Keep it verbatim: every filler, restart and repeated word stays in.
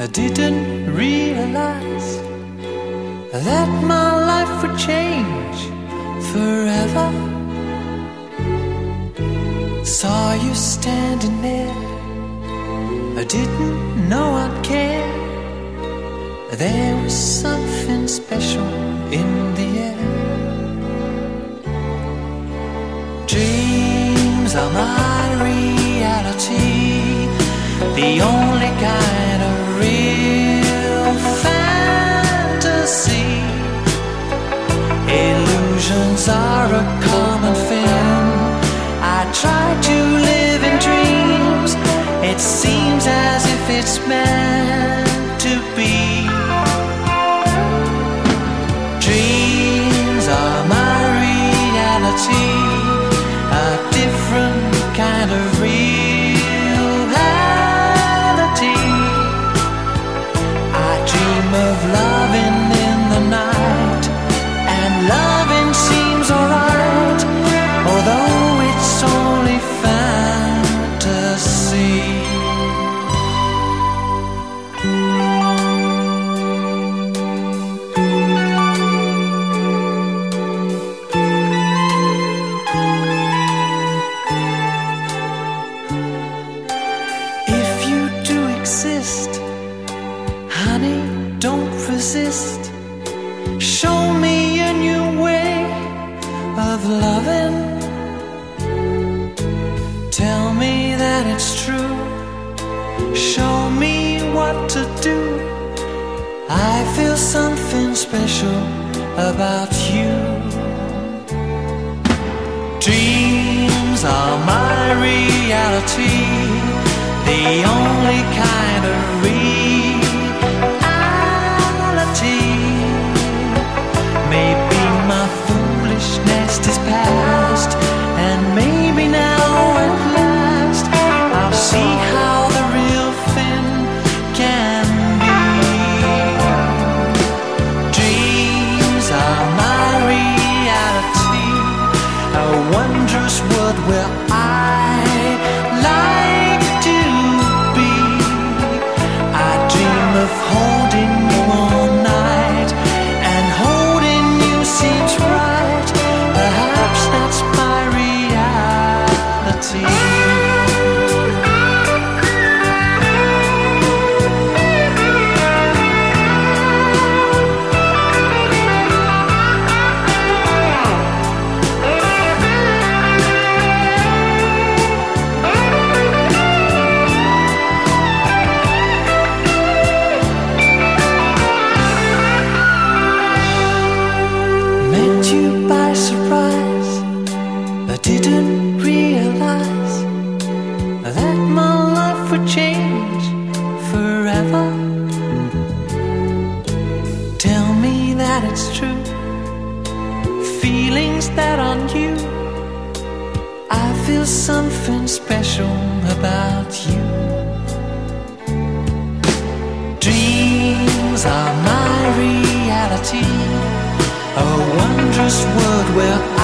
I didn't realize that my life would change forever. Saw you standing there, I didn't know I'd care. There was something special in the air. Dreams are my reality, the only kind of real fantasy. Illusions are a common thing. I try to live in dreams. It seems as if it's meant to be. Dreams are my reality, a different kind of reality. I dream of loving in the night, and loving seems alright, although it's only fantasy. Honey, don't resist. Show me a new way of loving. Tell me that it's true. Show me what to do. I feel something special about you. Dreams are my reality, the only kind of reality. Maybe my foolishness is past, and maybe now at last I'll see how the real thing can be. Dreams are my reality, a wondrous world where I like to be. I dream of holding you all night, and holding you seems right. Perhaps that's my reality. Met you by surprise, I didn't realize that my life would change forever. Tell me that it's true, feelings that aren't you. I feel something special about you. Dreams are my reality, a wondrous world where